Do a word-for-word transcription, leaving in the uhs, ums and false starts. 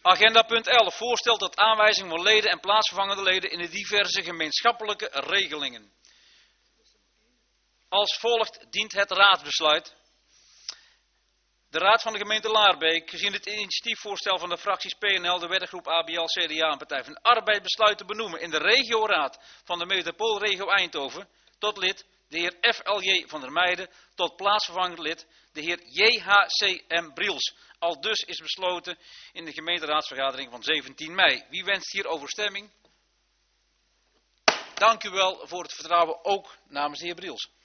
Agenda punt elf. Voorstel tot aanwijzing van leden en plaatsvervangende leden in de diverse gemeenschappelijke regelingen. Als volgt dient het raadsbesluit. De Raad van de gemeente Laarbeek, gezien het initiatiefvoorstel van de fracties P N L, de werkgroep A B L, C D A en Partij van de Arbeid, besluit te benoemen in de regioraad van de metropoolregio Eindhoven tot lid de heer F L J van der Meijden, tot plaatsvervangend lid de heer J H C M Briels. Al dus is besloten in de gemeenteraadsvergadering van zeventien mei. Wie wenst hierover stemming? Dank u wel voor het vertrouwen, ook namens de heer Briels.